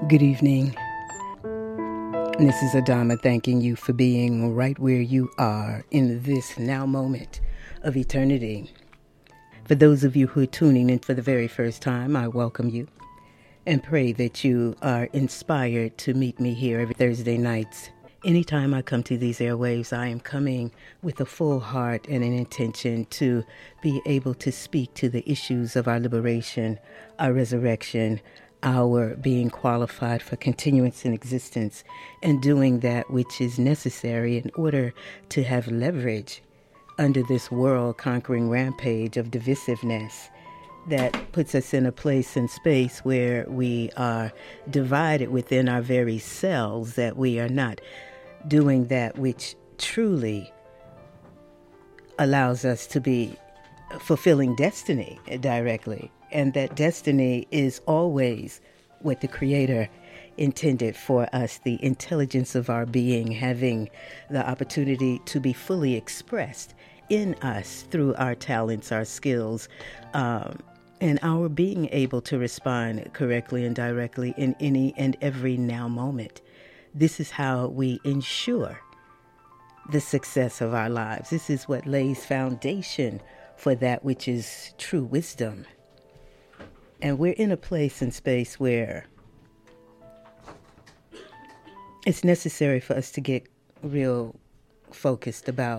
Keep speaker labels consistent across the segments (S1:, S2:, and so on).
S1: Good evening. This is Adama thanking you for being right where you are in this now moment of eternity. For those of you who are tuning in for the very first time, I welcome you and pray that you are inspired to meet me here every Thursday nights. Anytime I come to these airwaves, I am coming with a full heart and an intention to be able to speak to the issues of our liberation, our resurrection, our being qualified for continuance in existence, and doing that which is necessary in order to have leverage under this world-conquering rampage of divisiveness that puts us in a place and space where we are divided within our very selves, that we are not doing that which truly allows us to be fulfilling destiny directly. And that destiny is always what the Creator intended for us, the intelligence of our being having the opportunity to be fully expressed in us through our talents, our skills, and our being able to respond correctly and directly in any and every now moment. This is how we ensure the success of our lives. This is what lays foundation for that which is true wisdom. And we're in a place and space where it's necessary for us to get real focused about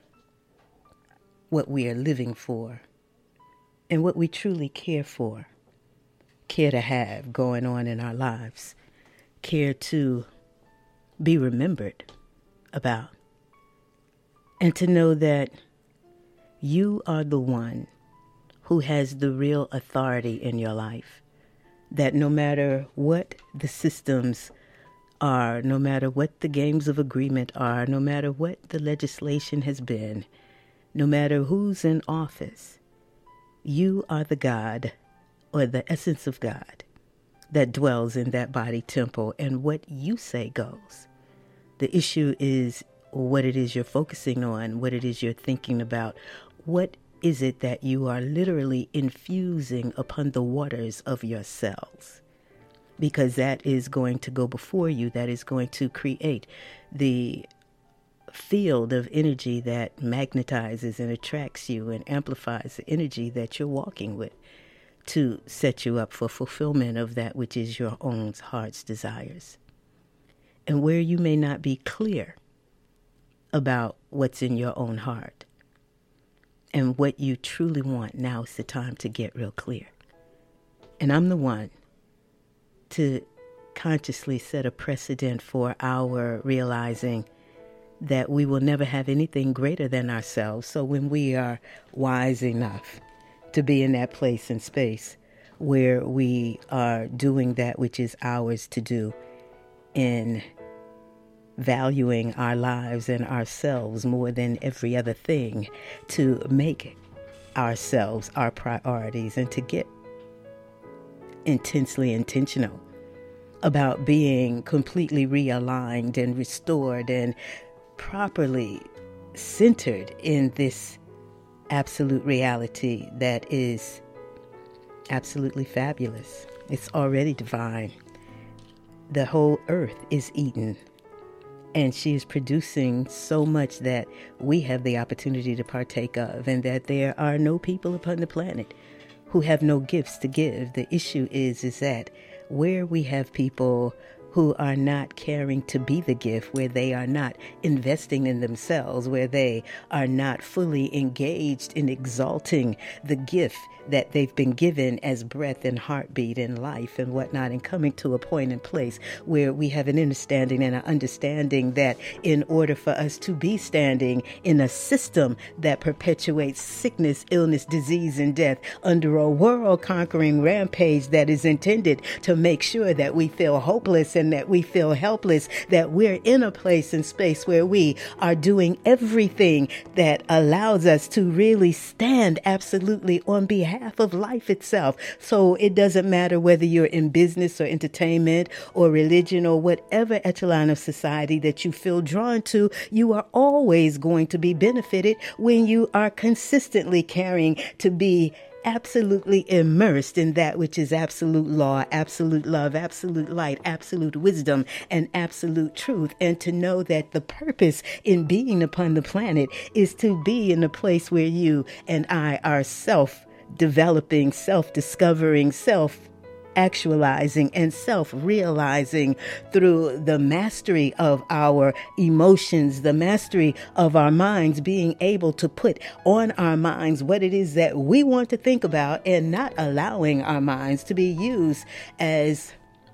S1: what we are living for and what we truly care for, care to have going on in our lives, care to be remembered about, and to know that you are the one who has the real authority in your life, that no matter what the systems are, no matter what the games of agreement are, no matter what the legislation has been, no matter who's in office, you are the God, or the essence of God, that dwells in that body temple, and what you say goes. The issue is what it is you're focusing on, what it is you're thinking about, what is it that you are literally infusing upon the waters of your cells? Because that is going to go before you, that is going to create the field of energy that magnetizes and attracts you and amplifies the energy that you're walking with to set you up for fulfillment of that which is your own heart's desires. And where you may not be clear about what's in your own heart, and what you truly want, now is the time to get real clear. And I'm the one to consciously set a precedent for our realizing that we will never have anything greater than ourselves. So when we are wise enough to be in that place and space where we are doing that which is ours to do, in valuing our lives and ourselves more than every other thing, to make ourselves our priorities, and to get intensely intentional about being completely realigned and restored and properly centered in this absolute reality that is absolutely fabulous. It's already divine. The whole earth is Eden. And she is producing so much that we have the opportunity to partake of, and that there are no people upon the planet who have no gifts to give. The issue is that where we have people who are not caring to be the gift, where they are not investing in themselves, where they are not fully engaged in exalting the gift that they've been given as breath and heartbeat and life and whatnot, and coming to a point and place where we have an understanding and an understanding that in order for us to be standing in a system that perpetuates sickness, illness, disease, and death under a world-conquering rampage that is intended to make sure that we feel hopeless and that we feel helpless, that we're in a place and space where we are doing everything that allows us to really stand absolutely on behalf of life itself. So it doesn't matter whether you're in business or entertainment or religion or whatever echelon of society that you feel drawn to, you are always going to be benefited when you are consistently caring to be absolutely immersed in that which is absolute law, absolute love, absolute light, absolute wisdom, and absolute truth. And to know that the purpose in being upon the planet is to be in a place where you and I are self-developing, self-discovering, self-actualizing, and self-realizing through the mastery of our emotions, the mastery of our minds, being able to put on our minds what it is that we want to think about, and not allowing our minds to be used as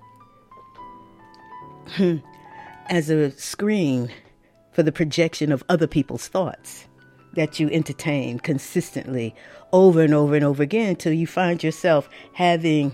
S1: a screen for the projection of other people's thoughts that you entertain consistently over and over and over again, until you find yourself having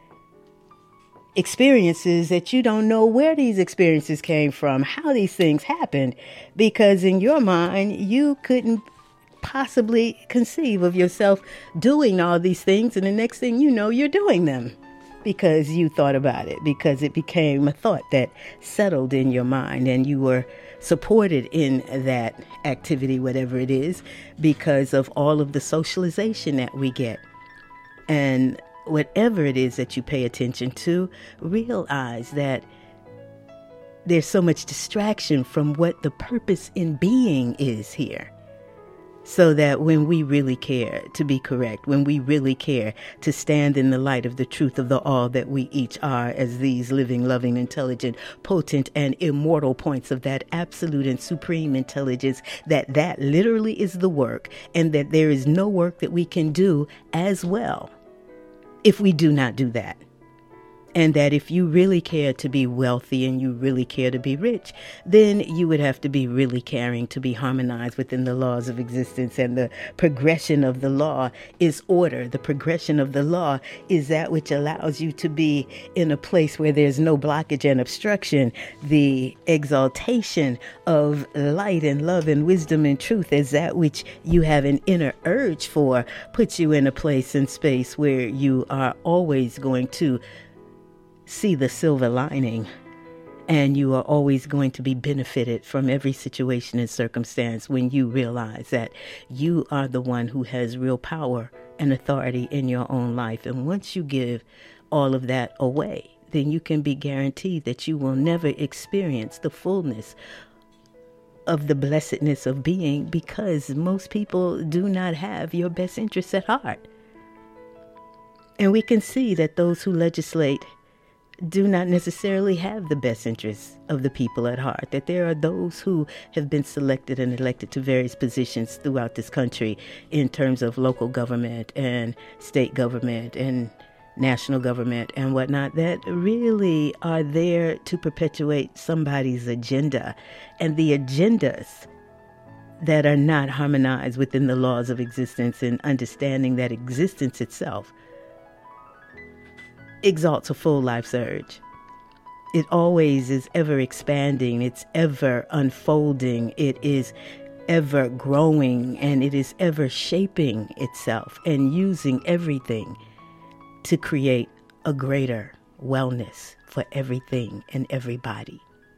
S1: experiences that you don't know where these experiences came from, how these things happened, because in your mind, you couldn't possibly conceive of yourself doing all these things. And the next thing you know, you're doing them because you thought about it, because it became a thought that settled in your mind, and you were supported in that activity, whatever it is, because of all of the socialization that we get. And whatever it is that you pay attention to, realize that there's so much distraction from what the purpose in being is here. So that when we really care to be correct, when we really care to stand in the light of the truth of the all that we each are as these living, loving, intelligent, potent, and immortal points of that absolute and supreme intelligence, that literally is the work, and that there is no work that we can do as well if we do not do that. And that if you really care to be wealthy and you really care to be rich, then you would have to be really caring to be harmonized within the laws of existence. And the progression of the law is order. The progression of the law is that which allows you to be in a place where there's no blockage and obstruction. The exaltation of light and love and wisdom and truth is that which you have an inner urge for, puts you in a place and space where you are always going to see the silver lining, and you are always going to be benefited from every situation and circumstance when you realize that you are the one who has real power and authority in your own life. And once you give all of that away, then you can be guaranteed that you will never experience the fullness of the blessedness of being, because most people do not have your best interests at heart. And we can see that those who legislate do not necessarily have the best interests of the people at heart, that there are those who have been selected and elected to various positions throughout this country in terms of local government and state government and national government and whatnot, that really are there to perpetuate somebody's agenda. And the agendas that are not harmonized within the laws of existence, and understanding that existence itself exalts a full life's urge. It always is ever expanding, it's ever unfolding, it is ever growing, and it is ever shaping itself and using everything to create a greater wellness for everything and everybody.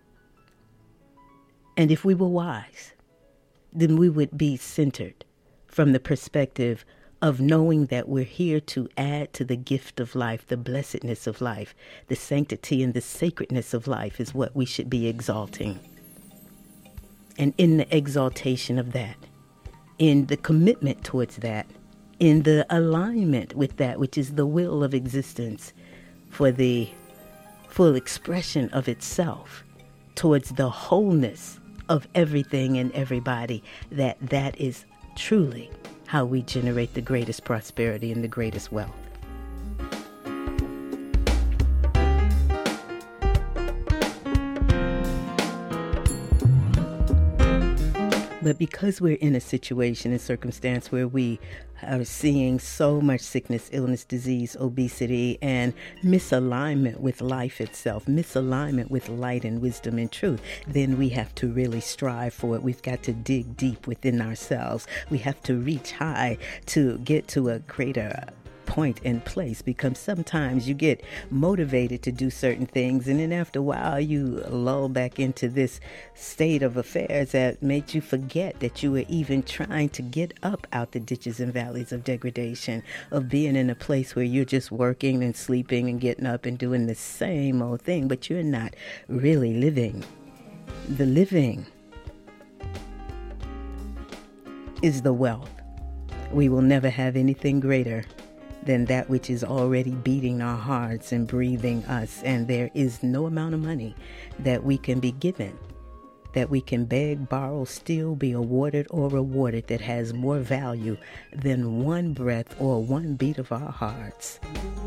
S1: And if we were wise, then we would be centered from the perspective of knowing that we're here to add to the gift of life, the blessedness of life, the sanctity and the sacredness of life is what we should be exalting. And in the exaltation of that, in the commitment towards that, in the alignment with that which is the will of existence for the full expression of itself towards the wholeness of everything and everybody, that is truly how we generate the greatest prosperity and the greatest wealth. But because we're in a situation and circumstance where we are seeing so much sickness, illness, disease, obesity, and misalignment with life itself, misalignment with light and wisdom and truth, then we have to really strive for it. We've got to dig deep within ourselves. We have to reach high to get to a greater point and place, because sometimes you get motivated to do certain things, and then after a while you lull back into this state of affairs that made you forget that you were even trying to get up out the ditches and valleys of degradation, of being in a place where you're just working and sleeping and getting up and doing the same old thing, but you're not really living. The living is the wealth. We will never have anything greater than that which is already beating our hearts and breathing us. And there is no amount of money that we can be given, that we can beg, borrow, steal, be awarded, or rewarded, that has more value than one breath or one beat of our hearts.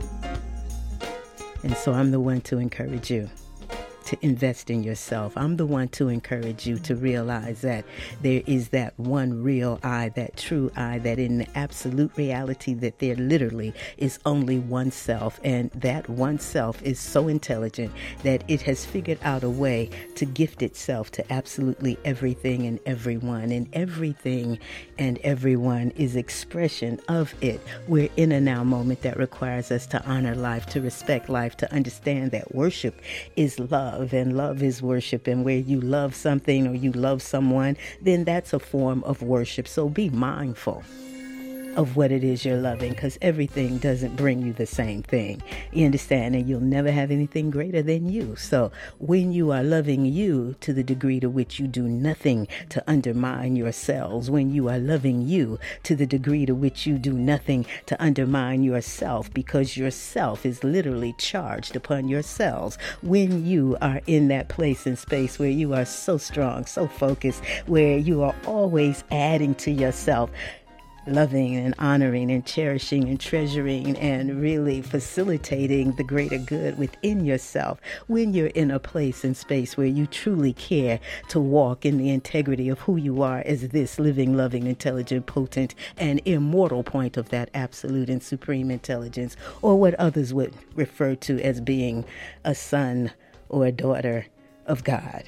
S1: And so I'm the one to encourage you to invest in yourself. I'm the one to encourage you to realize that there is that one real I, that true I, that in the absolute reality that there literally is only one self, and that one self is so intelligent that it has figured out a way to gift itself to absolutely everything and everyone, and everything and everyone is expression of it. We're in a now moment that requires us to honor life, to respect life, to understand that worship is love, and love is worship, and where you love something or you love someone, then that's a form of worship. So be mindful of what it is you're loving, because everything doesn't bring you the same thing. You understand? And you'll never have anything greater than you. So when you are loving you to the degree to which you do nothing to undermine yourselves, when you are loving you to the degree to which you do nothing to undermine yourself, because yourself is literally charged upon yourselves, when you are in that place and space where you are so strong, so focused, where you are always adding to yourself, loving and honoring and cherishing and treasuring and really facilitating the greater good within yourself, when you're in a place and space where you truly care to walk in the integrity of who you are as this living, loving, intelligent, potent, and immortal point of that absolute and supreme intelligence, or what others would refer to as being a son or a daughter of God,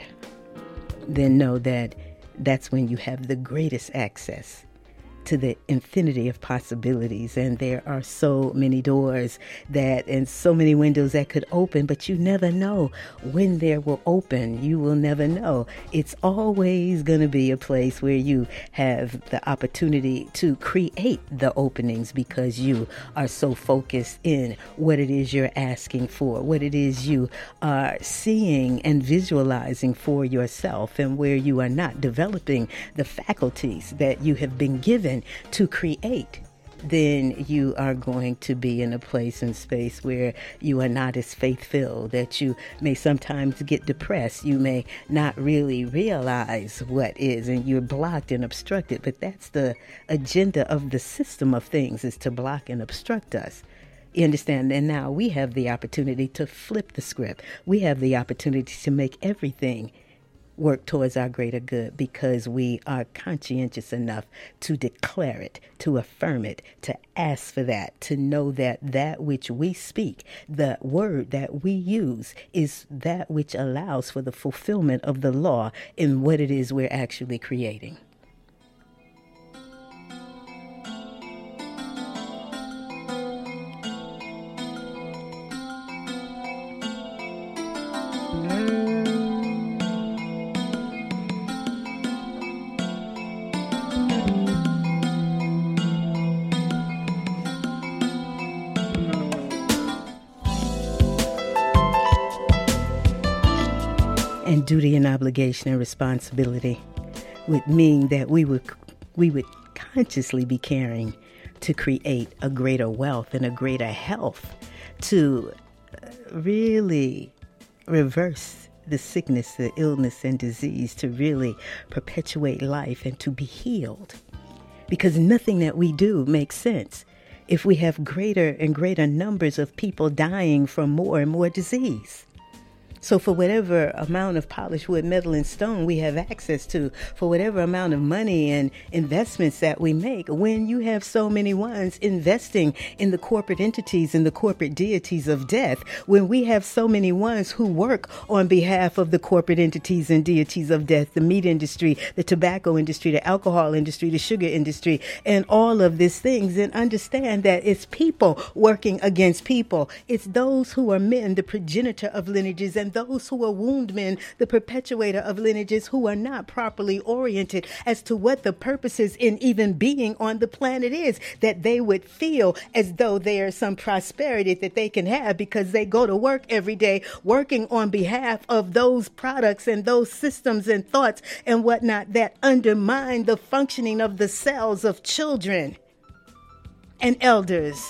S1: then know that that's when you have the greatest access to the infinity of possibilities. And there are so many doors that, and so many windows that could open, but you never know when they will open. You will never know. It's always going to be a place where you have the opportunity to create the openings, because you are so focused in what it is you're asking for, what it is you are seeing and visualizing for yourself, and where you are not developing the faculties that you have been given to create, then you are going to be in a place and space where you are not as faith-filled, that you may sometimes get depressed. You may not really realize what is, and you're blocked and obstructed. But that's the agenda of the system of things, is to block and obstruct us. You understand? And now we have the opportunity to flip the script. We have the opportunity to make everything work towards our greater good, because we are conscientious enough to declare it, to affirm it, to ask for that, to know that that which we speak, the word that we use, is that which allows for the fulfillment of the law in what it is we're actually creating. And duty and obligation and responsibility would mean that we would consciously be caring to create a greater wealth and a greater health, to really reverse the sickness, the illness, and disease, to really perpetuate life and to be healed. Because nothing that we do makes sense if we have greater and greater numbers of people dying from more and more disease. So for whatever amount of polished wood, metal, and stone we have access to, for whatever amount of money and investments that we make, when you have so many ones investing in the corporate entities and the corporate deities of death, when we have so many ones who work on behalf of the corporate entities and deities of death, the meat industry, the tobacco industry, the alcohol industry, the sugar industry, and all of these things, then understand that it's people working against people. It's those who are men, the progenitor of lineages, and those who are wound men, the perpetuator of lineages, who are not properly oriented as to what the purposes in even being on the planet is, that they would feel as though there is some prosperity that they can have because they go to work every day working on behalf of those products and those systems and thoughts and whatnot that undermine the functioning of the cells of children and elders,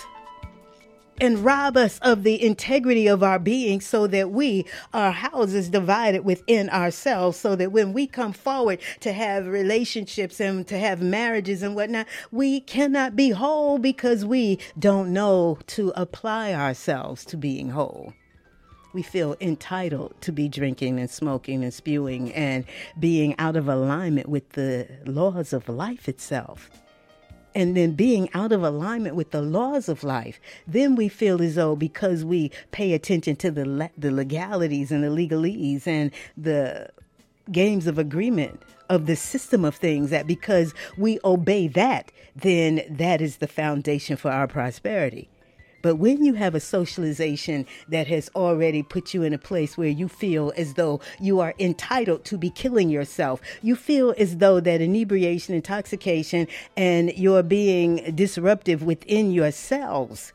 S1: and rob us of the integrity of our being, so that we are houses divided within ourselves, so that when we come forward to have relationships and to have marriages and whatnot, we cannot be whole because we don't know to apply ourselves to being whole. We feel entitled to be drinking and smoking and spewing and being out of alignment with the laws of life itself. And then being out of alignment with the laws of life, then we feel as though because we pay attention to the legalities and the legalese and the games of agreement of the system of things, that because we obey that, then that is the foundation for our prosperity. But when you have a socialization that has already put you in a place where you feel as though you are entitled to be killing yourself, you feel as though that inebriation, intoxication, and your being disruptive within yourselves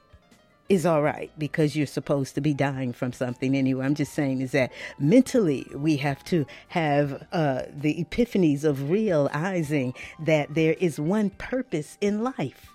S1: is all right because you're supposed to be dying from something anyway. I'm just saying is that mentally we have to have the epiphanies of realizing that there is one purpose in life.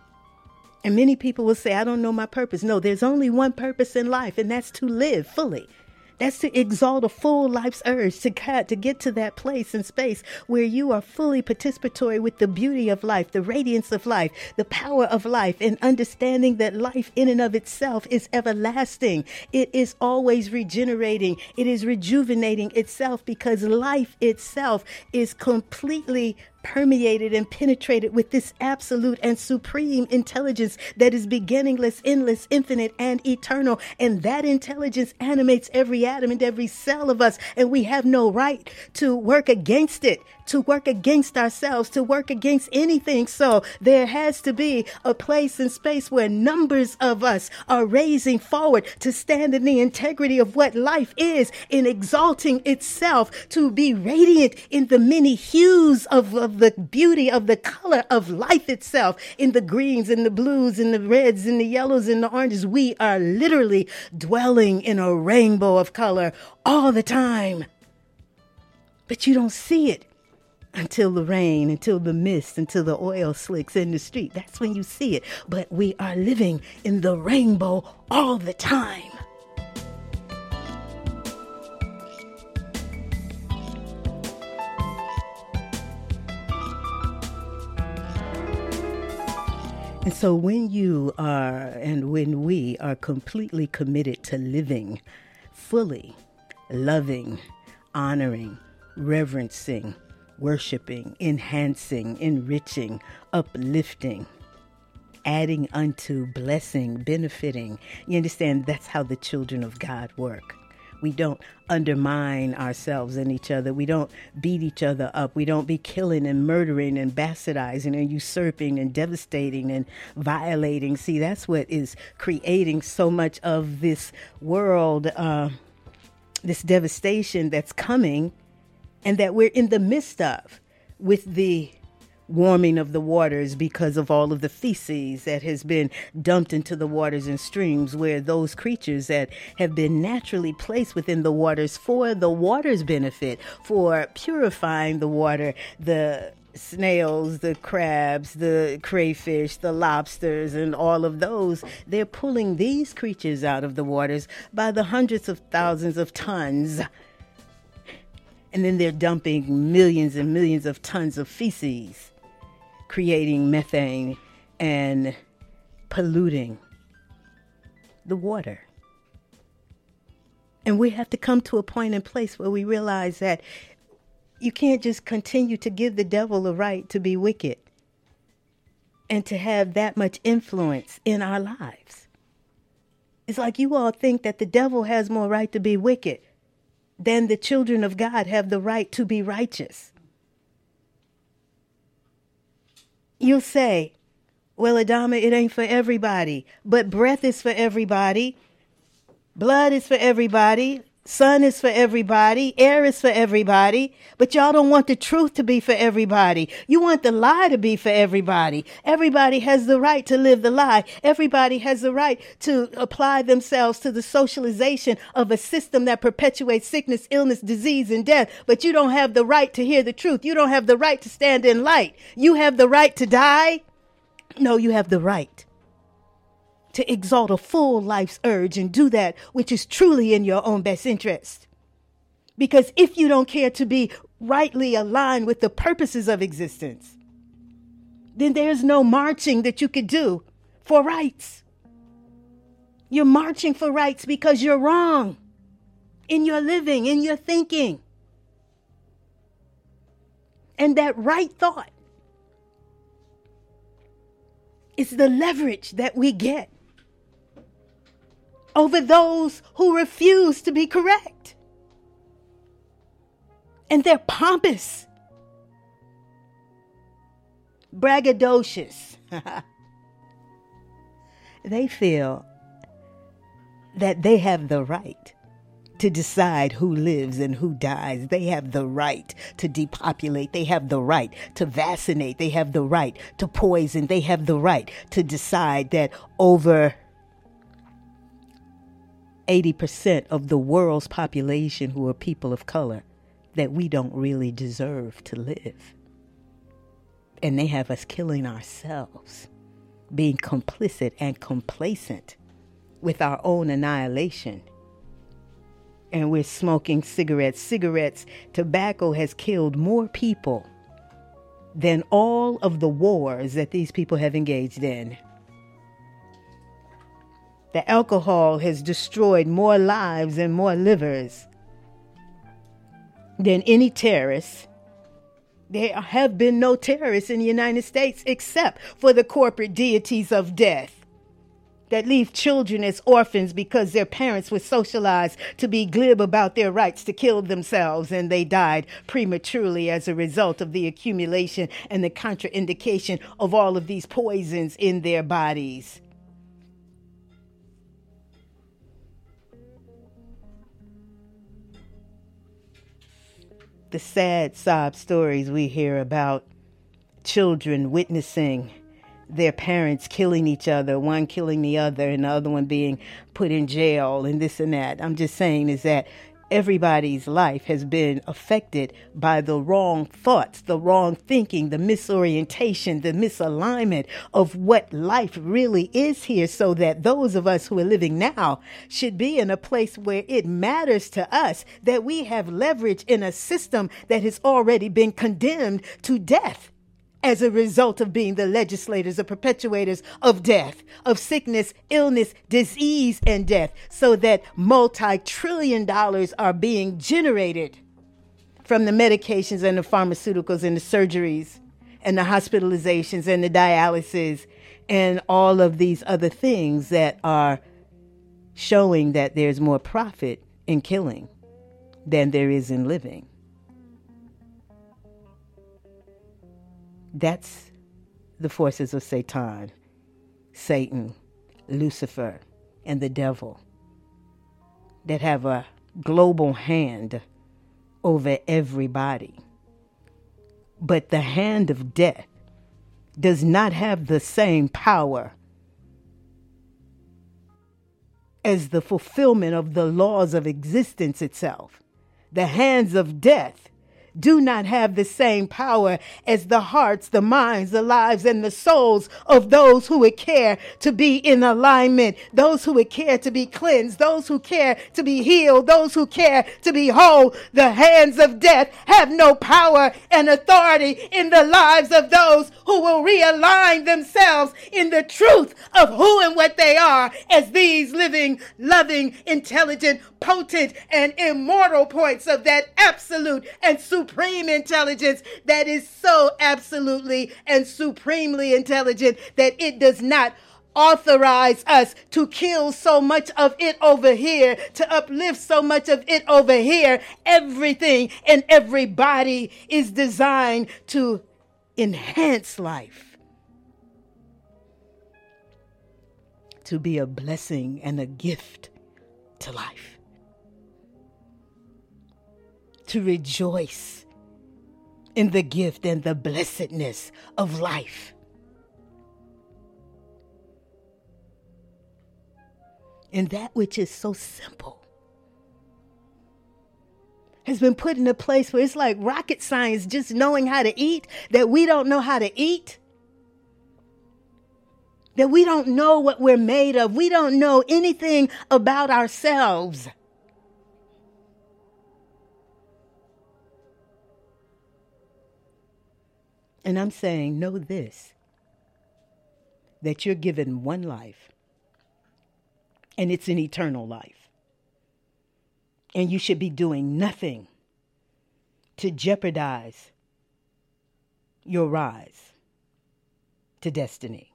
S1: And many people will say, I don't know my purpose. No, there's only one purpose in life, and that's to live fully. That's to exalt a full life's urge, to get to that place and space where you are fully participatory with the beauty of life, the radiance of life, the power of life, and understanding that life in and of itself is everlasting. It is always regenerating. It is rejuvenating itself because life itself is completely permeated and penetrated with this absolute and supreme intelligence that is beginningless, endless, infinite, and eternal. And that intelligence animates every atom and every cell of us. And we have no right to work against it, to work against ourselves, to work against anything. So there has to be a place and space where numbers of us are raising forward to stand in the integrity of what life is, in exalting itself to be radiant in the many hues of the beauty of the color of life itself, in the greens and the blues and the reds and the yellows and the oranges. We are literally dwelling in a rainbow of color all the time. But you don't see it until the rain, until the mist, until the oil slicks in the street. That's when you see it. But we are living in the rainbow all the time. And so when you are, and when we are completely committed to living fully, loving, honoring, reverencing, worshiping, enhancing, enriching, uplifting, adding unto, blessing, benefiting, you understand that's how the children of God work. We don't undermine ourselves and each other. We don't beat each other up. We don't be killing and murdering and bastardizing and usurping and devastating and violating. See, that's what is creating so much of this world, this devastation that's coming and that we're in the midst of with the warming of the waters because of all of the feces that has been dumped into the waters and streams, where those creatures that have been naturally placed within the waters for the water's benefit, for purifying the water, the snails, the crabs, the crayfish, the lobsters, and all of those, they're pulling these creatures out of the waters by the hundreds of thousands of tons. And then they're dumping millions and millions of tons of feces, creating methane and polluting the water. And we have to come to a point and place where we realize that you can't just continue to give the devil a right to be wicked and to have that much influence in our lives. It's like you all think that the devil has more right to be wicked than the children of God have the right to be righteous. You'll say, well, Adama, it ain't for everybody, but breath is for everybody. Blood is for everybody. Sun is for everybody. Air is for everybody. But y'all don't want the truth to be for everybody. You want the lie to be for everybody. Everybody has the right to live the lie. Everybody has the right to apply themselves to the socialization of a system that perpetuates sickness, illness, disease, and death. But you don't have the right to hear the truth. You don't have the right to stand in light. You have the right to die. No, you have the right to exalt a full life's urge and do that which is truly in your own best interest. Because if you don't care to be rightly aligned with the purposes of existence, then there's no marching that you could do for rights. You're marching for rights because you're wrong in your living, in your thinking. And that right thought is the leverage that we get over those who refuse to be correct. And they're pompous, braggadocious. They feel that they have the right to decide who lives and who dies. They have the right to depopulate. They have the right to vaccinate. They have the right to poison. They have the right to decide that over 80% of the world's population who are people of color, that we don't really deserve to live. And they have us killing ourselves, being complicit and complacent with our own annihilation. And we're smoking cigarettes. Tobacco has killed more people than all of the wars that these people have engaged in. The alcohol has destroyed more lives and more livers than any terrorist. There have been no terrorists in the United States except for the corporate deities of death that leave children as orphans because their parents were socialized to be glib about their rights to kill themselves, and they died prematurely as a result of the accumulation and the contraindication of all of these poisons in their bodies. The sad sob stories we hear about children witnessing their parents killing each other, one killing the other and the other one being put in jail and this and that. I'm just saying is that everybody's life has been affected by the wrong thoughts, the wrong thinking, the misorientation, the misalignment of what life really is here, so that those of us who are living now should be in a place where it matters to us that we have leverage in a system that has already been condemned to death as a result of being the legislators, the perpetuators of death, of sickness, illness, disease, and death, so that multi-trillion dollars are being generated from the medications and the pharmaceuticals and the surgeries and the hospitalizations and the dialysis and all of these other things that are showing that there's more profit in killing than there is in living. That's the forces of Satan, Lucifer, and the devil that have a global hand over everybody. But the hand of death does not have the same power as the fulfillment of the laws of existence itself. The hands of death do not have the same power as the hearts, the minds, the lives, and the souls of those who would care to be in alignment, those who would care to be cleansed, those who care to be healed, those who care to be whole. The hands of death have no power and authority in the lives of those who will realign themselves in the truth of who and what they are as these living, loving, intelligent, potent, and immortal points of that absolute and supreme intelligence that is so absolutely and supremely intelligent that it does not authorize us to kill so much of it over here, to uplift so much of it over here. Everything and everybody is designed to enhance life, to be a blessing and a gift to life, to rejoice in the gift and the blessedness of life. And that which is so simple has been put in a place where it's like rocket science, just knowing how to eat, that we don't know how to eat, that we don't know what we're made of. We don't know anything about ourselves. And I'm saying, know this, that you're given one life, and it's an eternal life. And you should be doing nothing to jeopardize your rise to destiny.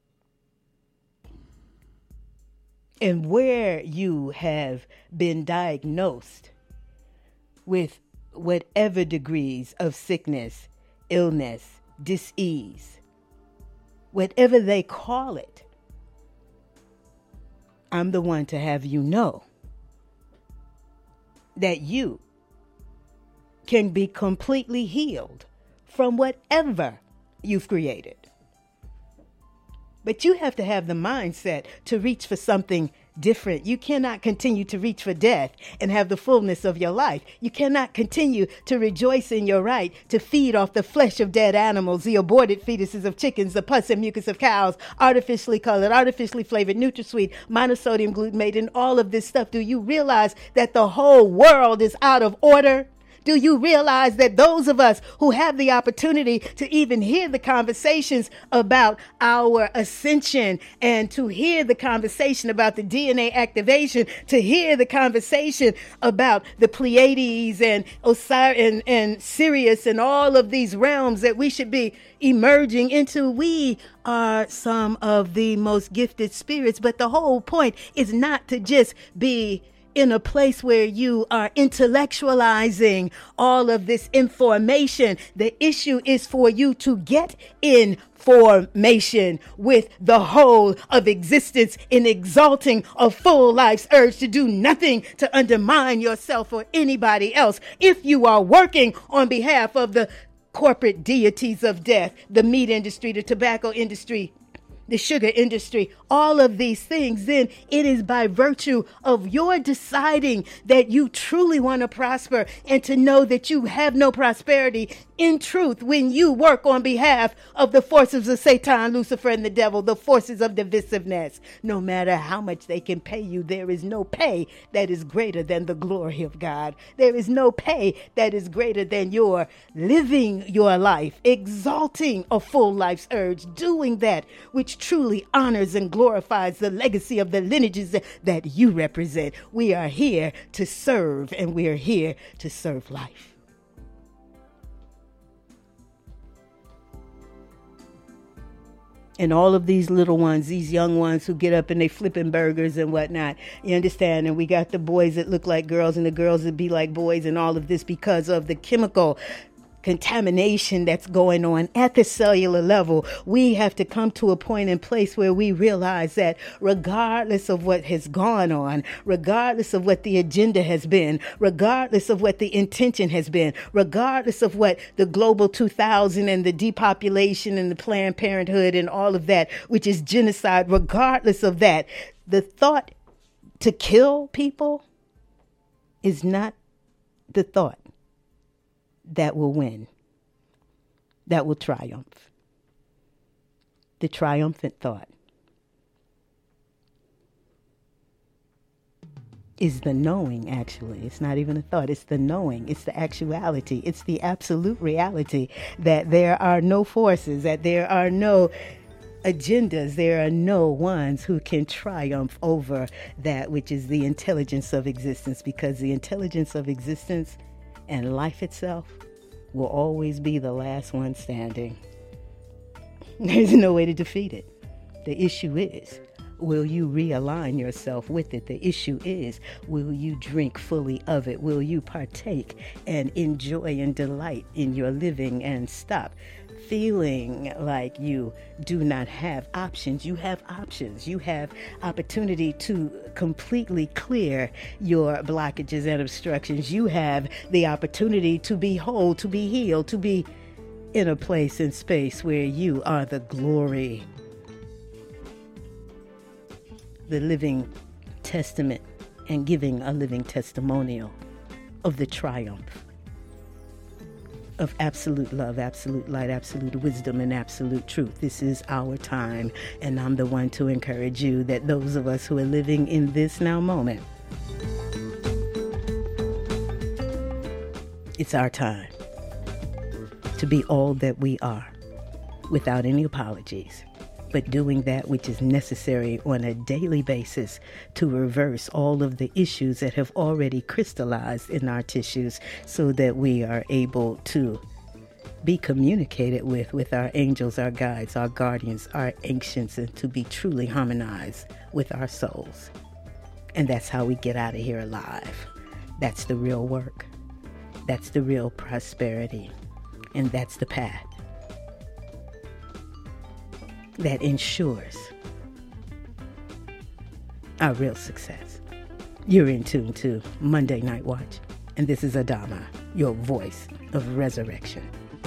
S1: And where you have been diagnosed with whatever degrees of sickness, illness, dis-ease, whatever they call it, I'm the one to have you know that you can be completely healed from whatever you've created. But you have to have the mindset to reach for something different. You cannot continue to reach for death and have the fullness of your life. You cannot continue to rejoice in your right to feed off the flesh of dead animals, the aborted fetuses of chickens, the pus and mucus of cows, artificially colored, artificially flavored, NutraSweet, monosodium glutamate, and all of this stuff. Do you realize that the whole world is out of order? Do you realize that those of us who have the opportunity to even hear the conversations about our ascension and to hear the conversation about the DNA activation, to hear the conversation about the Pleiades and Osiris and Sirius and all of these realms that we should be emerging into, we are some of the most gifted spirits. But the whole point is not to just be in a place where you are intellectualizing all of this information. The issue is for you to get in formation with the whole of existence in exalting a full life's urge to do nothing to undermine yourself or anybody else. If you are working on behalf of the corporate deities of death, the meat industry, the tobacco industry, the sugar industry, all of these things, then it is by virtue of your deciding that you truly want to prosper and to know that you have no prosperity in truth when you work on behalf of the forces of Satan, Lucifer, and the devil, the forces of divisiveness. No matter how much they can pay you, there is no pay that is greater than the glory of God. There is no pay that is greater than your living your life, exalting a full life's urge, doing that which truly honors and glorifies the legacy of the lineages that you represent. We are here to serve, and we are here to serve life. And all of these little ones, these young ones who get up and they flipping burgers and whatnot, you understand? And we got the boys that look like girls and the girls that be like boys, and all of this because of the chemical contamination that's going on at the cellular level. We have to come to a point in place where we realize that regardless of what has gone on, regardless of what the agenda has been, regardless of what the intention has been, regardless of what the Global 2000 and the depopulation and the Planned Parenthood and all of that, which is genocide, regardless of that, the thought to kill people is not the thought. that will win, that will triumph. The triumphant thought is the knowing, actually. It's not even a thought. It's the knowing. It's the actuality. It's the absolute reality that there are no forces, that there are no agendas, there are no ones who can triumph over that which is the intelligence of existence, because the intelligence of existence and life itself will always be the last one standing. There's no way to defeat it. The issue is, will you realign yourself with it? The issue is, will you drink fully of it? Will you partake and enjoy and delight in your living and stop feeling like you do not have options? You have options. You have opportunity to completely clear your blockages and obstructions. You have the opportunity to be whole, to be healed, to be in a place and space where you are the glory, the living testament, and giving a living testimonial of the triumph of absolute love, absolute light, absolute wisdom, and absolute truth. This is our time, and I'm the one to encourage you that those of us who are living in this now moment, it's our time to be all that we are without any apologies, but doing that which is necessary on a daily basis to reverse all of the issues that have already crystallized in our tissues, so that we are able to be communicated with our angels, our guides, our guardians, our ancients, and to be truly harmonized with our souls. And that's how we get out of here alive. That's the real work. That's the real prosperity. And that's the path that ensures our real success. You're in tune to Monday Night Watch, and this is Adama, your voice of resurrection.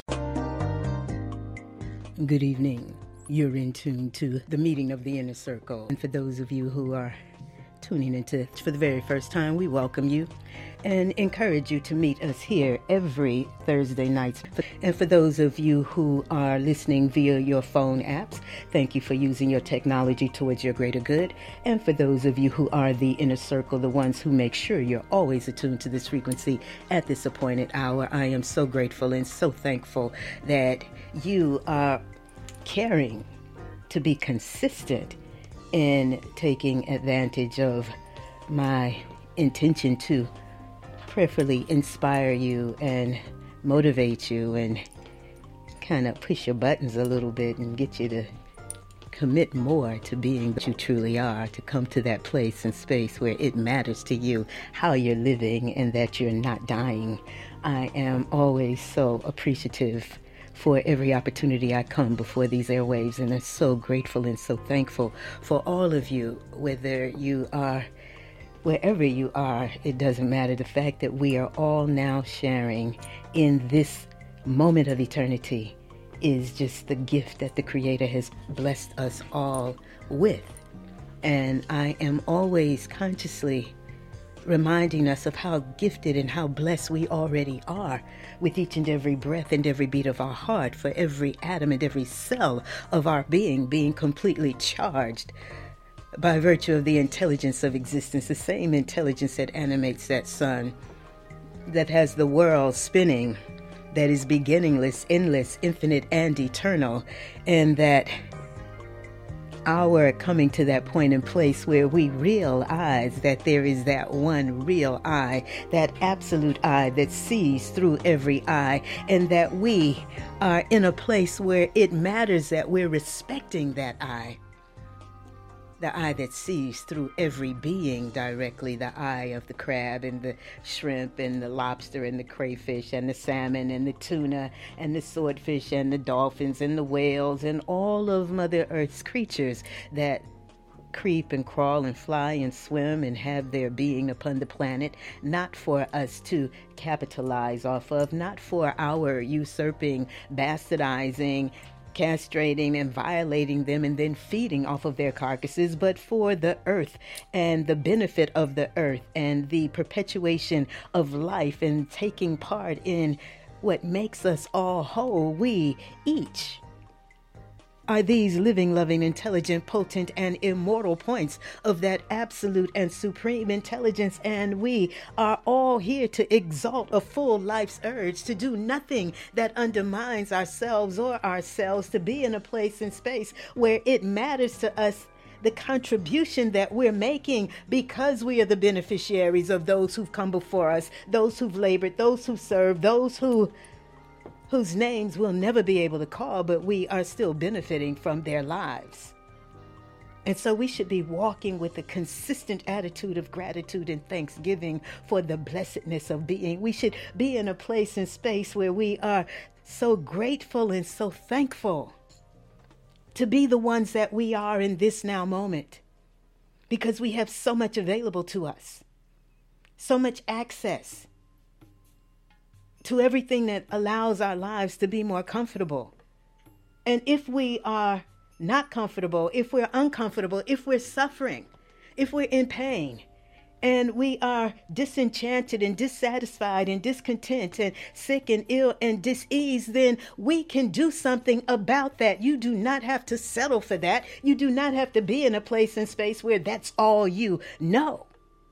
S1: Good evening. You're in tune to the meeting of the Inner Circle. And for those of you who are tuning into for the very first time, we welcome you and encourage you to meet us here every Thursday nights. And for those of you who are listening via your phone apps, thank you for using your technology towards your greater good. And for those of you who are the Inner Circle, the ones who make sure you're always attuned to this frequency at this appointed hour, I am so grateful and so thankful that you are caring to be consistent in taking advantage of my intention to prayerfully inspire you and motivate you and kind of push your buttons a little bit and get you to commit more to being what you truly are, to come to that place and space where it matters to you how you're living and that you're not dying. I am always so appreciative for every opportunity I come before these airwaves, and I'm so grateful and so thankful for all of you, whether you are, wherever you are, it doesn't matter. The fact that we are all now sharing in this moment of eternity is just the gift that the Creator has blessed us all with. And I am always consciously reminding us of how gifted and how blessed we already are with each and every breath and every beat of our heart, for every atom and every cell of our being completely charged by virtue of the intelligence of existence, the same intelligence that animates that sun, that has the world spinning, that is beginningless, endless, infinite, and eternal, and that our coming to that point and place where we realize that there is that one real I, that absolute I that sees through every eye, and that we are in a place where it matters that we're respecting that I. The eye that sees through every being directly, the eye of the crab and the shrimp and the lobster and the crayfish and the salmon and the tuna and the swordfish and the dolphins and the whales and all of Mother Earth's creatures that creep and crawl and fly and swim and have their being upon the planet, not for us to capitalize off of, not for our usurping, bastardizing, castrating and violating them and then feeding off of their carcasses, but for the earth and the benefit of the earth and the perpetuation of life and taking part in what makes us all whole. We each are these living, loving, intelligent, potent, and immortal points of that absolute and supreme intelligence. And we are all here to exalt a full life's urge, to do nothing that undermines ourselves or ourselves, to be in a place and space where it matters to us the contribution that we're making, because we are the beneficiaries of those who've come before us, those who've labored, those who served, those whose names we'll never be able to call, but we are still benefiting from their lives. And so we should be walking with a consistent attitude of gratitude and thanksgiving for the blessedness of being. We should be in a place and space where we are so grateful and so thankful to be the ones that we are in this now moment, because we have so much available to us, so much access to everything that allows our lives to be more comfortable. And if we are not comfortable, if we're uncomfortable, if we're suffering, if we're in pain, and we are disenchanted and dissatisfied and discontent and sick and ill and dis-ease, then we can do something about that. You do not have to settle for that. You do not have to be in a place and space where that's all you know.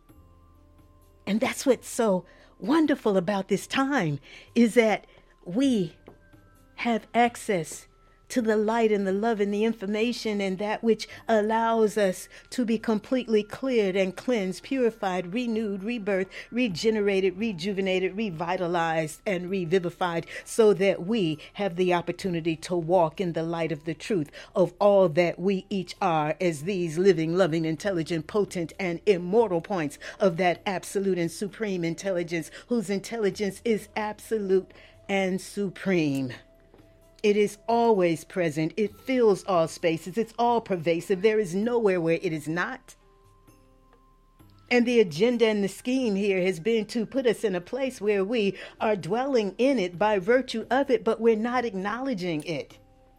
S1: And that's what's so wonderful about this time, is that we have access to the light and the love and the information, and that which allows us to be completely cleared and cleansed, purified, renewed, rebirthed, regenerated, rejuvenated, revitalized, and revivified, so that we have the opportunity to walk in the light of the truth of all that we each are, as these living, loving, intelligent, potent, and immortal points of that absolute and supreme intelligence, whose intelligence is absolute and supreme. It is always present. It fills all spaces. It's all pervasive. There is nowhere where it is not. And the agenda and the scheme here has been to put us in a place where we are dwelling in it by virtue of it, but we're not acknowledging it.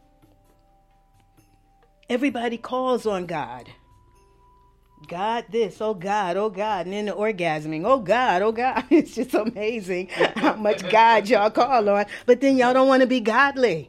S1: Everybody calls on God. God this, oh God, and then the orgasming, oh God. It's just amazing how much God y'all call on, but then y'all don't want to be godly.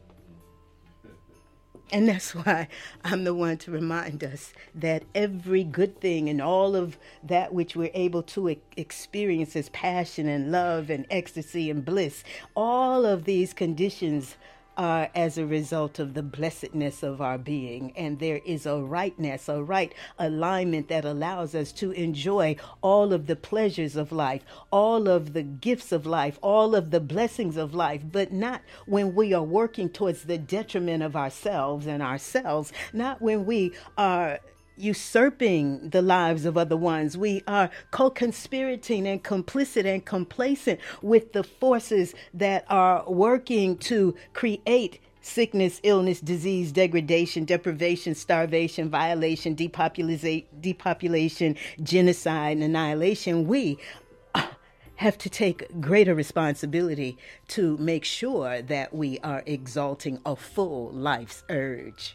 S1: And that's why I'm the one to remind us that every good thing and all of that which we're able to experience as passion and love and ecstasy and bliss, all of these conditions are as a result of the blessedness of our being. And there is a rightness, a right alignment that allows us to enjoy all of the pleasures of life, all of the gifts of life, all of the blessings of life, but not when we are working towards the detriment of ourselves, not when we are usurping the lives of other ones. We are co-conspirating and complicit and complacent with the forces that are working to create sickness, illness, disease, degradation, deprivation, starvation, violation, depopulation, genocide, and annihilation. We have to take greater responsibility to make sure that we are exalting a full life's urge.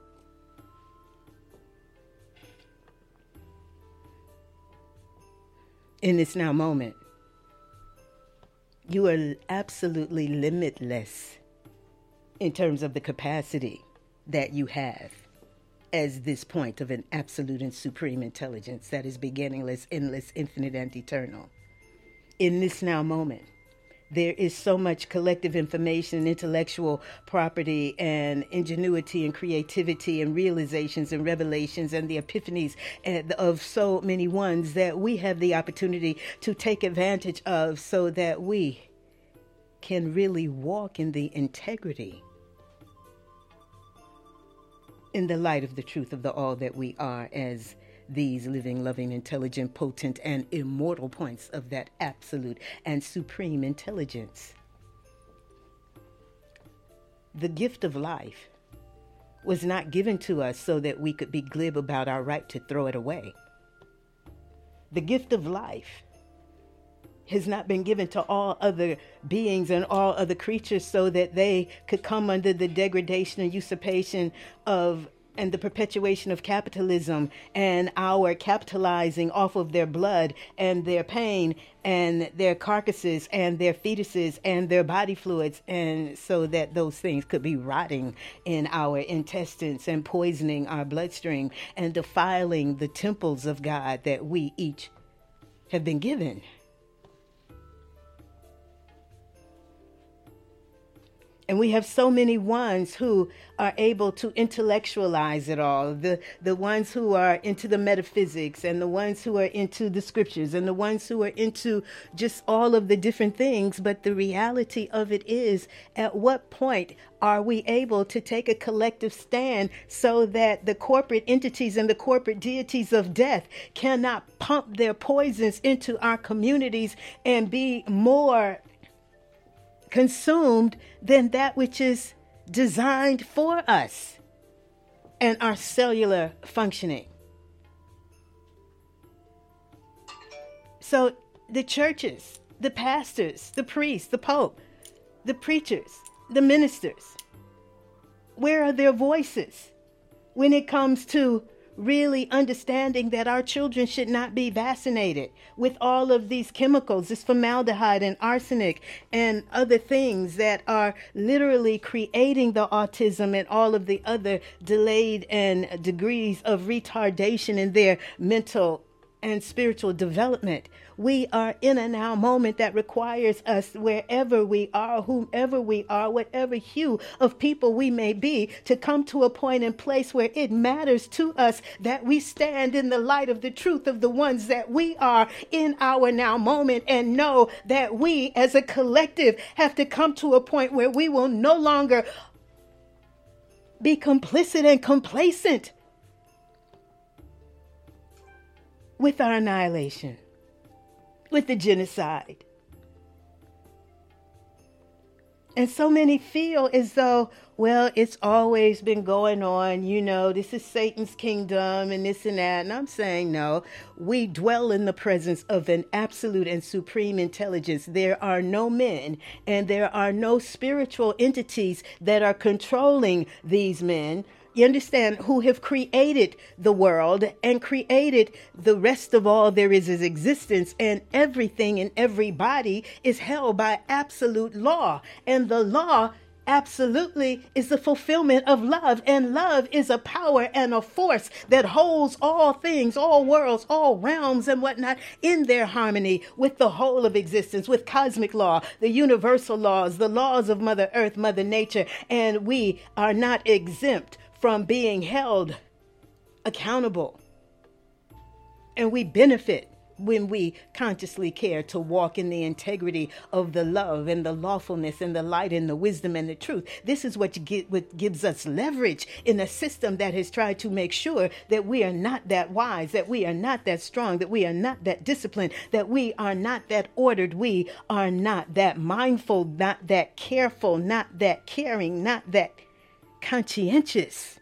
S1: In this now moment, you are absolutely limitless in terms of the capacity that you have as this point of an absolute and supreme intelligence that is beginningless, endless, infinite, and eternal. In this now moment, there is so much collective information, intellectual property, and ingenuity and creativity and realizations and revelations and the epiphanies of so many ones that we have the opportunity to take advantage of, so that we can really walk in the integrity, in the light of the truth of the all that we are, as these living, loving, intelligent, potent, and immortal points of that absolute and supreme intelligence. The gift of life was not given to us so that we could be glib about our right to throw it away. The gift of life has not been given to all other beings and all other creatures so that they could come under the degradation and usurpation of and the perpetuation of capitalism and our capitalizing off of their blood and their pain and their carcasses and their fetuses and their body fluids, and so that those things could be rotting in our intestines and poisoning our bloodstream and defiling the temples of God that we each have been given. And we have so many ones who are able to intellectualize it all. The ones who are into the metaphysics, and the ones who are into the scriptures, and the ones who are into just all of the different things. But the reality of it is, at what point are we able to take a collective stand so that the corporate entities and the corporate deities of death cannot pump their poisons into our communities and be more consumed than that which is designed for us and our cellular functioning? So the churches, the pastors, the priests, the pope, the preachers, the ministers, where are their voices when it comes to really understanding that our children should not be vaccinated with all of these chemicals, this formaldehyde and arsenic and other things that are literally creating the autism and all of the other delayed and degrees of retardation in their mental and spiritual development? We are in a now moment that requires us, wherever we are, whomever we are, whatever hue of people we may be, to come to a point and place where it matters to us that we stand in the light of the truth of the ones that we are in our now moment, and know that we as a collective have to come to a point where we will no longer be complicit and complacent with our annihilation, with the genocide. And so many feel as though, well, it's always been going on, this is Satan's kingdom and this and that. And I'm saying, no, we dwell in the presence of an absolute and supreme intelligence. There are no men and there are no spiritual entities that are controlling these men, you understand, who have created the world and created the rest of all there is existence, and everything and everybody is held by absolute law. And the law absolutely is the fulfillment of love, and love is a power and a force that holds all things, all worlds, all realms and whatnot in their harmony with the whole of existence, with cosmic law, the universal laws, the laws of Mother Earth, Mother Nature. And we are not exempt from being held accountable. And we benefit when we consciously care to walk in the integrity of the love and the lawfulness and the light and the wisdom and the truth. This is what gives us leverage in a system that has tried to make sure that we are not that wise, that we are not that strong, that we are not that disciplined, that we are not that ordered, we are not that mindful, not that careful, not that caring, not that conscientious.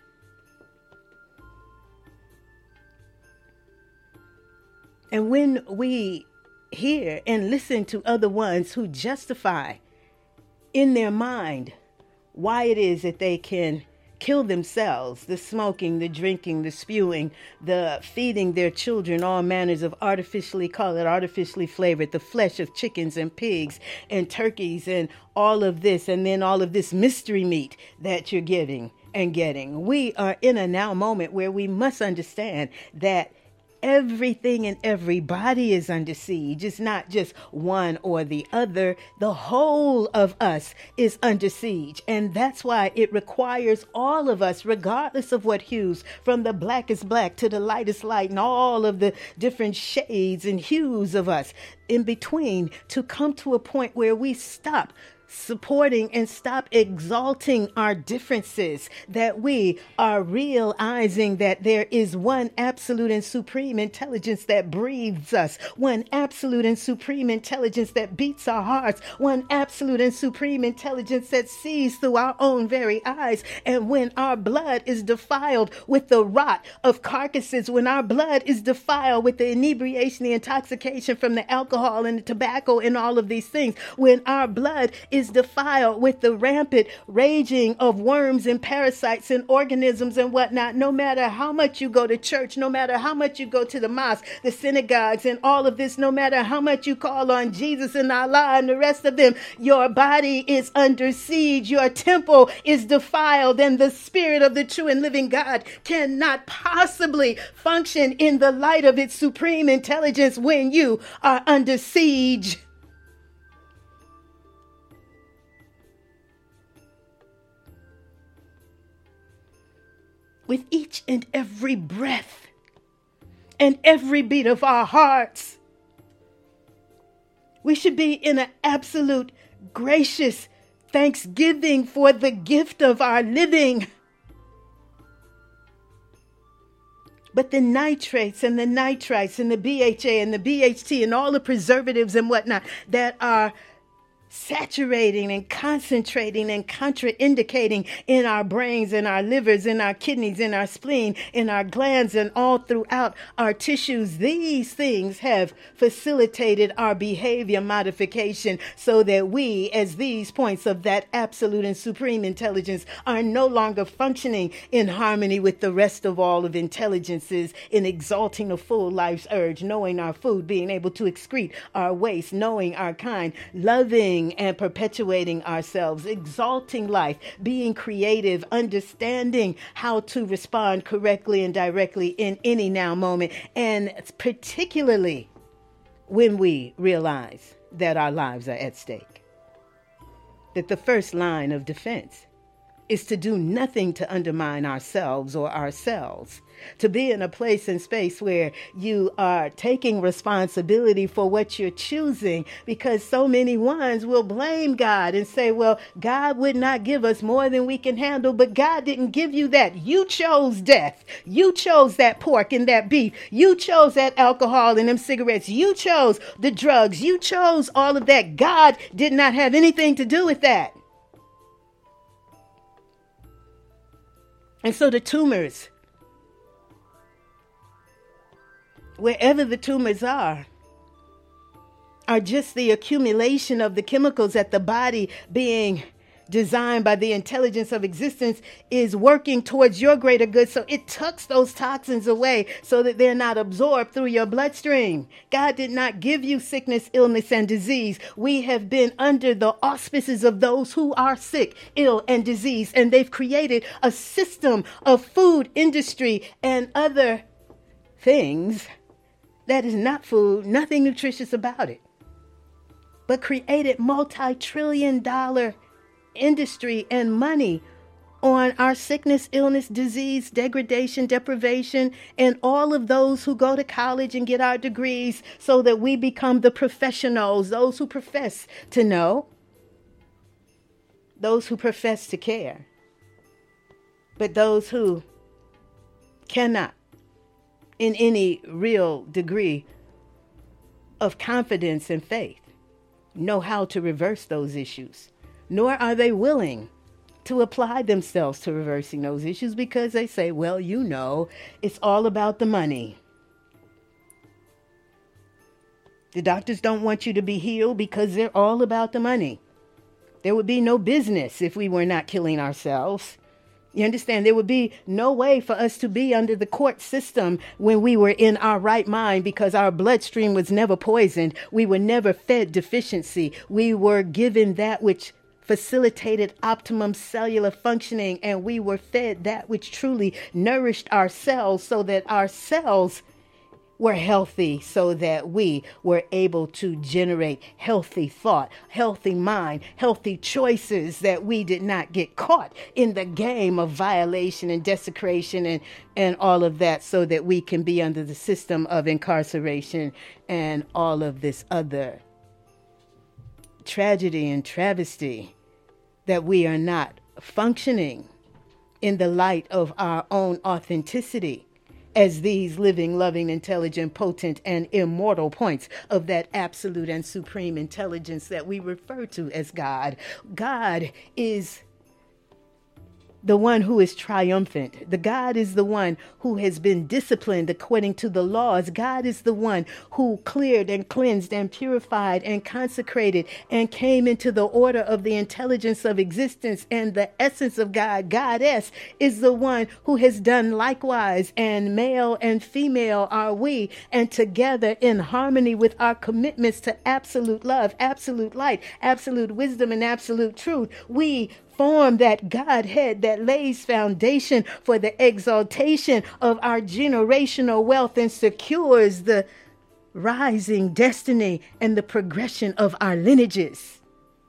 S1: And when we hear and listen to other ones who justify in their mind why it is that they can kill themselves, the smoking, the drinking, the spewing, the feeding their children all manners of artificially flavored, the flesh of chickens and pigs and turkeys and all of this, and then all of this mystery meat that you're giving and getting. We are in a now moment where we must understand that everything and everybody is under siege. It's not just one or the other. The whole of us is under siege. And that's why it requires all of us, regardless of what hues, from the blackest black to the lightest light and all of the different shades and hues of us in between, to come to a point where we stop supporting and stop exalting our differences, that we are realizing that there is one absolute and supreme intelligence that breathes us, one absolute and supreme intelligence that beats our hearts, one absolute and supreme intelligence that sees through our own very eyes. And when our blood is defiled with the rot of carcasses, when our blood is defiled with the inebriation, the intoxication from the alcohol and the tobacco and all of these things, when our blood is defiled with the rampant raging of worms and parasites and organisms and whatnot. No matter how much you go to church, no matter how much you go to the mosque, the synagogues, and all of this, no matter how much you call on Jesus and Allah and the rest of them, your body is under siege. Your temple is defiled, and the spirit of the true and living God cannot possibly function in the light of its supreme intelligence when you are under siege. With each and every breath and every beat of our hearts, we should be in an absolute gracious thanksgiving for the gift of our living. But the nitrates and the nitrites and the BHA and the BHT and all the preservatives and whatnot that are saturating and concentrating and contraindicating in our brains, in our livers, in our kidneys, in our spleen, in our glands, and all throughout our tissues. These things have facilitated our behavior modification so that we, as these points of that absolute and supreme intelligence, are no longer functioning in harmony with the rest of all of intelligences in exalting a full life's urge, knowing our food, being able to excrete our waste, knowing our kind, loving and perpetuating ourselves, exalting life, being creative, understanding how to respond correctly and directly in any now moment, and particularly when we realize that our lives are at stake. That the first line of defense is to do nothing to undermine ourselves or ourselves, to be in a place and space where you are taking responsibility for what you're choosing, because so many ones will blame God and say, well, God would not give us more than we can handle, but God didn't give you that. You chose death. You chose that pork and that beef. You chose that alcohol and them cigarettes. You chose the drugs. You chose all of that. God did not have anything to do with that. And so the tumors, wherever the tumors are just the accumulation of the chemicals that the body, being designed by the intelligence of existence, is working towards your greater good. So it tucks those toxins away so that they're not absorbed through your bloodstream. God did not give you sickness, illness, and disease. We have been under the auspices of those who are sick, ill, and diseased, and they've created a system of food industry and other things that is not food, nothing nutritious about it, but created multi-trillion-dollar industry and money on our sickness, illness, disease, degradation, deprivation, and all of those who go to college and get our degrees so that we become the professionals, those who profess to know, those who profess to care, but those who cannot, in any real degree of confidence and faith, know how to reverse those issues, nor are they willing to apply themselves to reversing those issues, because they say, well, you know, it's all about the money. The doctors don't want you to be healed because they're all about the money. There would be no business if we were not killing ourselves. You understand? There would be no way for us to be under the court system when we were in our right mind, because our bloodstream was never poisoned. We were never fed deficiency. We were given that which facilitated optimum cellular functioning, and we were fed that which truly nourished our cells so that our cells were healthy, so that we were able to generate healthy thought, healthy mind, healthy choices, that we did not get caught in the game of violation and desecration and all of that, so that we can be under the system of incarceration and all of this other tragedy and travesty, that we are not functioning in the light of our own authenticity as these living, loving, intelligent, potent, and immortal points of that absolute and supreme intelligence that we refer to as God. God is the one who is triumphant. The God is the one who has been disciplined according to the laws. God is the one who cleared and cleansed and purified and consecrated and came into the order of the intelligence of existence and the essence of God. Goddess is the one who has done likewise, and male and female are we, and together in harmony with our commitments to absolute love, absolute light, absolute wisdom, and absolute truth, we form that Godhead that lays foundation for the exaltation of our generational wealth and secures the rising destiny and the progression of our lineages,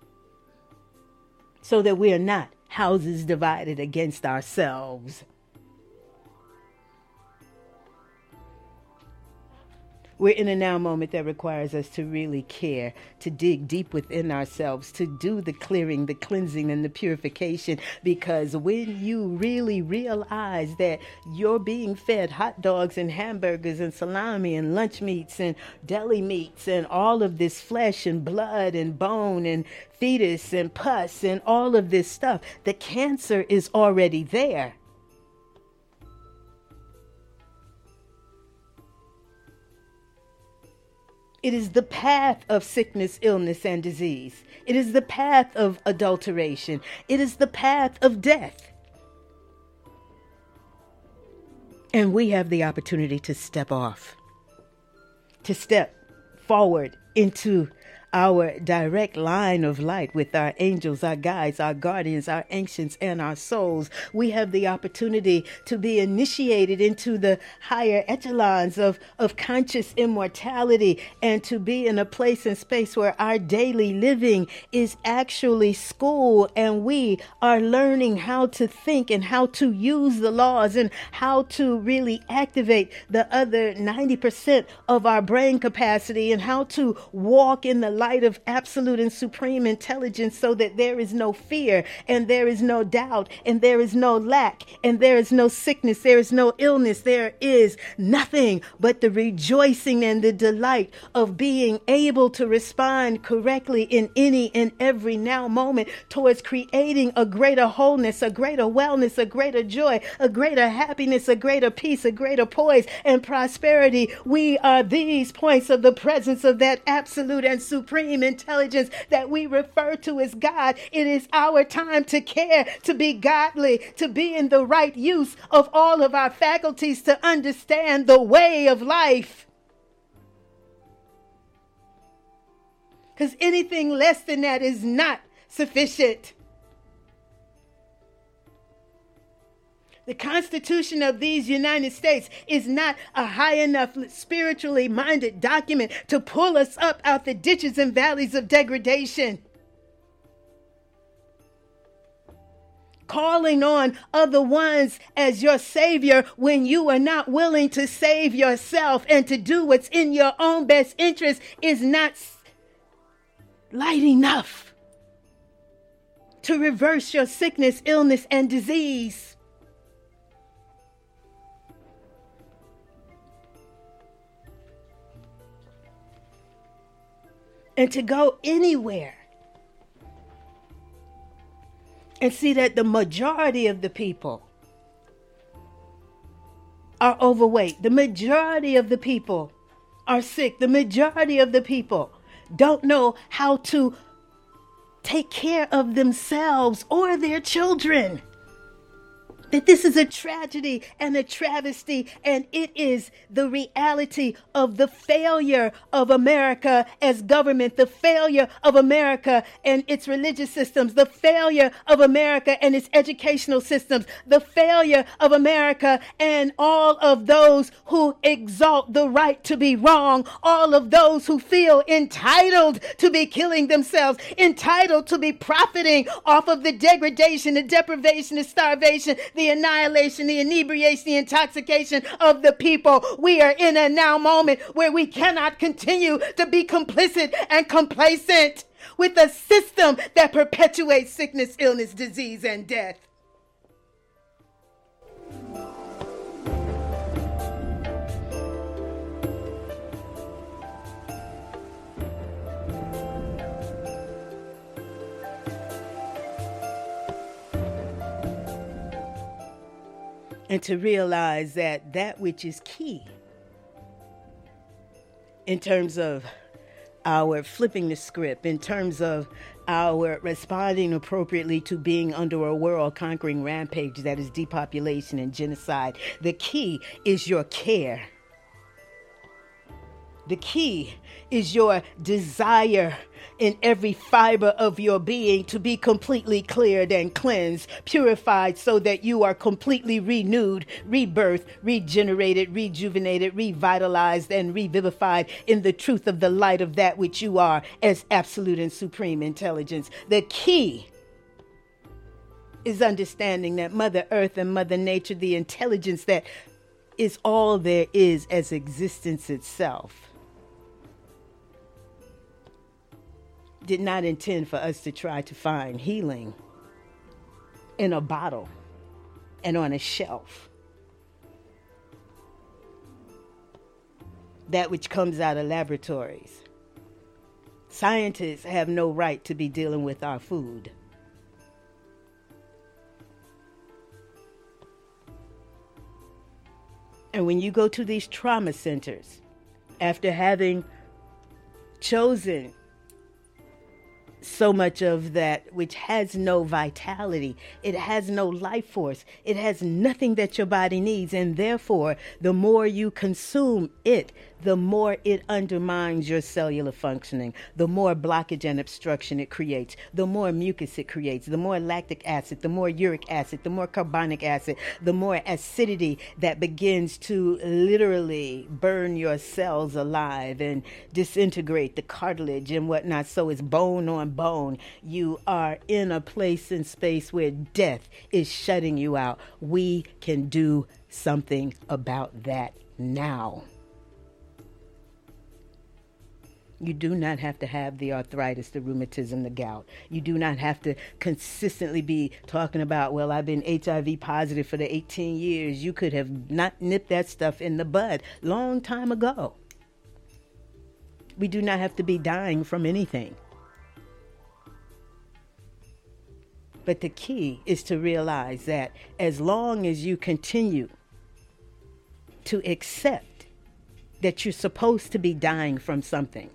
S1: so that we are not houses divided against ourselves. We're in a now moment that requires us to really care, to dig deep within ourselves, to do the clearing, the cleansing, and the purification. Because when you really realize that you're being fed hot dogs and hamburgers and salami and lunch meats and deli meats and all of this flesh and blood and bone and fetus and pus and all of this stuff, the cancer is already there. It is the path of sickness, illness, and disease. It is the path of adulteration. It is the path of death. And we have the opportunity to step off, to step forward into our direct line of light with our angels, our guides, our guardians, our ancients, and our souls. We have the opportunity to be initiated into the higher echelons of conscious immortality, and to be in a place and space where our daily living is actually school, and we are learning how to think and how to use the laws and how to really activate the other 90% of our brain capacity, and how to walk in the light of absolute and supreme intelligence, so that there is no fear, and there is no doubt, and there is no lack, and there is no sickness, there is no illness, there is nothing but the rejoicing and the delight of being able to respond correctly in any and every now moment towards creating a greater wholeness, a greater wellness, a greater joy, a greater happiness, a greater peace, a greater poise and prosperity. We are these points of the presence of that absolute and supreme intelligence that we refer to as God. It is our time to care, to be godly, to be in the right use of all of our faculties, to understand the way of life. Because anything less than that is not sufficient. The Constitution of these United States is not a high enough spiritually minded document to pull us up out the ditches and valleys of degradation. Calling on other ones as your savior when you are not willing to save yourself and to do what's in your own best interest is not light enough to reverse your sickness, illness, and disease. And to go anywhere and see that the majority of the people are overweight. The majority of the people are sick. The majority of the people don't know how to take care of themselves or their children. That this is a tragedy and a travesty, and it is the reality of the failure of America as government, the failure of America and its religious systems, the failure of America and its educational systems, the failure of America and all of those who exalt the right to be wrong, all of those who feel entitled to be killing themselves, entitled to be profiting off of the degradation, the deprivation, the starvation, the annihilation, the inebriation, the intoxication of the people. We are in a now moment where we cannot continue to be complicit and complacent with a system that perpetuates sickness, illness, disease, and death. and to realize that that which is key in terms of our flipping the script, in terms of our responding appropriately to being under a world conquering rampage that is depopulation and genocide. The key is your care. The key is your desire in every fiber of your being to be completely cleared and cleansed, purified, so that you are completely renewed, rebirthed, regenerated, rejuvenated, revitalized, and revivified in the truth of the light of that which you are as absolute and supreme intelligence. The key is understanding that Mother Earth and Mother Nature, the intelligence that is all there is as existence itself, did not intend for us to try to find healing in a bottle and on a shelf. That which comes out of laboratories. Scientists have no right to be dealing with our food. And when you go to these trauma centers, after having chosen so much of that which has no vitality, it has no life force, it has nothing that your body needs, and therefore the more you consume it, the more it undermines your cellular functioning, the more blockage and obstruction it creates, the more mucus it creates, the more lactic acid, the more uric acid, the more carbonic acid, the more acidity that begins to literally burn your cells alive and disintegrate the cartilage and whatnot. So it's bone on bone. You are in a place and space where death is shutting you out. We can do something about that now. You do not have to have the arthritis, the rheumatism, the gout. You do not have to consistently be talking about, well, I've been HIV positive for the 18 years. You could have not nipped that stuff in the bud long time ago. We do not have to be dying from anything. But the key is to realize that as long as you continue to accept that you're supposed to be dying from something,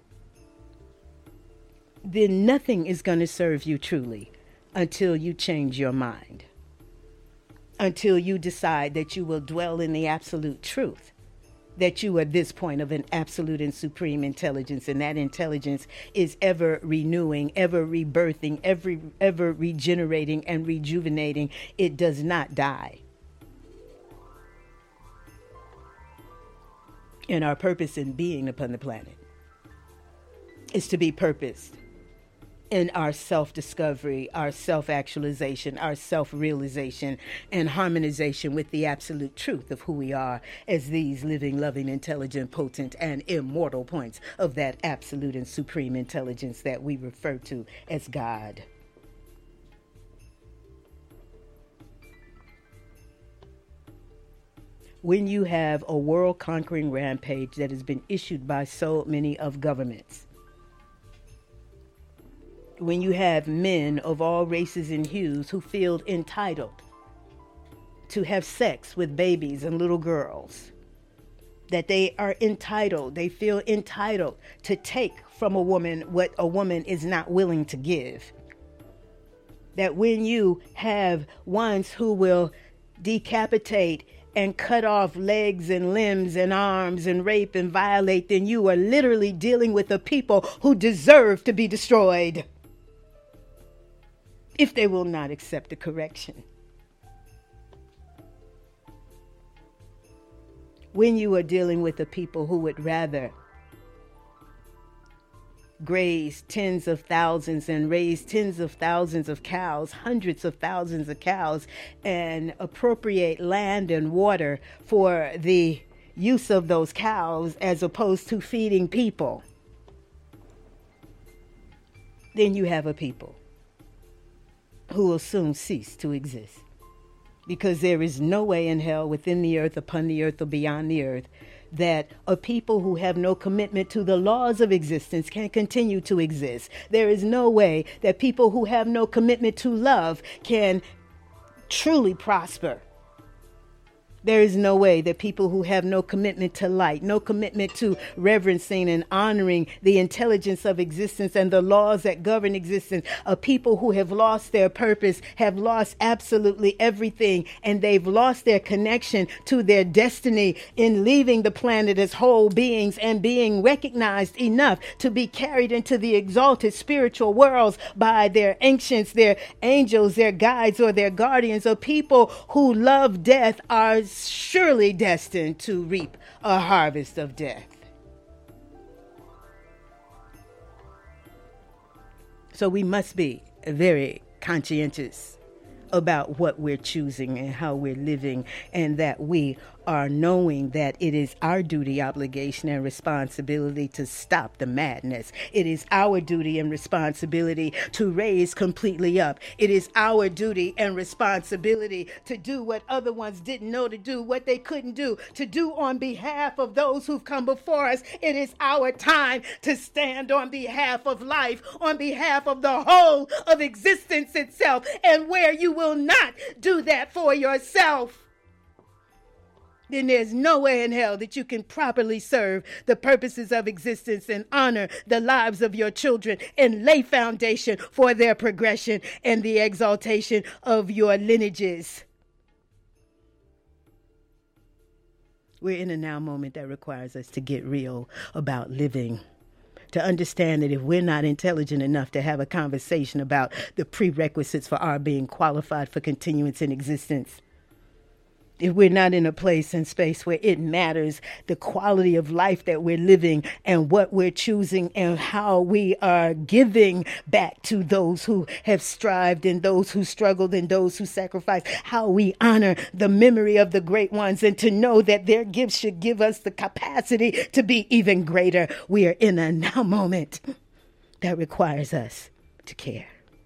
S1: then nothing is going to serve you truly until you change your mind, until you decide that you will dwell in the absolute truth, that you are this point of an absolute and supreme intelligence, and that intelligence is ever renewing, ever rebirthing, ever regenerating and rejuvenating. It does not die. And our purpose in being upon the planet is to be purposed in our self-discovery, our self-actualization, our self-realization, and harmonization with the absolute truth of who we are as these living, loving, intelligent, potent, and immortal points of that absolute and supreme intelligence that we refer to as God. When you have a world-conquering rampage that has been issued by so many of governments, when you have men of all races and hues who feel entitled to have sex with babies and little girls, that they are entitled, they feel entitled to take from a woman what a woman is not willing to give, that when you have ones who will decapitate and cut off legs and limbs and arms and rape and violate, then you are literally dealing with a people who deserve to be destroyed if they will not accept the correction. When you are dealing with a people who would rather graze tens of thousands and raise tens of thousands of cows, hundreds of thousands of cows, and appropriate land and water for the use of those cows as opposed to feeding people, then you have a people who will soon cease to exist. Because there is no way in hell, within the earth, upon the earth, or beyond the earth, that a people who have no commitment to the laws of existence can continue to exist. There is no way that people who have no commitment to love can truly prosper. There is no way that people who have no commitment to light, no commitment to reverencing and honoring the intelligence of existence and the laws that govern existence, a people who have lost their purpose, have lost absolutely everything, and they've lost their connection to their destiny in leaving the planet as whole beings and being recognized enough to be carried into the exalted spiritual worlds by their ancients, their angels, their guides, or their guardians. Of people who love death are surely destined to reap a harvest of death. So we must be very conscientious about what we're choosing and how we're living, and that we are knowing that it is our duty, obligation, and responsibility to stop the madness. It is our duty and responsibility to raise completely up. It is our duty and responsibility to do what other ones didn't know to do, what they couldn't do, to do on behalf of those who've come before us. It is our time to stand on behalf of life, on behalf of the whole of existence itself. And where you will not do that for yourself, then there's no way in hell that you can properly serve the purposes of existence and honor the lives of your children and lay foundation for their progression and the exaltation of your lineages. We're in a now moment that requires us to get real about living, to understand that if we're not intelligent enough to have a conversation about the prerequisites for our being qualified for continuance in existence, if we're not in a place and space where it matters the quality of life that we're living and what we're choosing and how we are giving back to those who have strived and those who struggled and those who sacrificed, how we honor the memory of the great ones and to know that their gifts should give us the capacity to be even greater. We are in a now moment that requires us to care.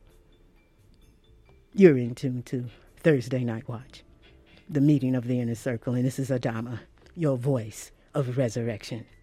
S1: You're in tune to Thursday Night Watch, the meeting of the inner circle, and this is Adama, your voice of resurrection.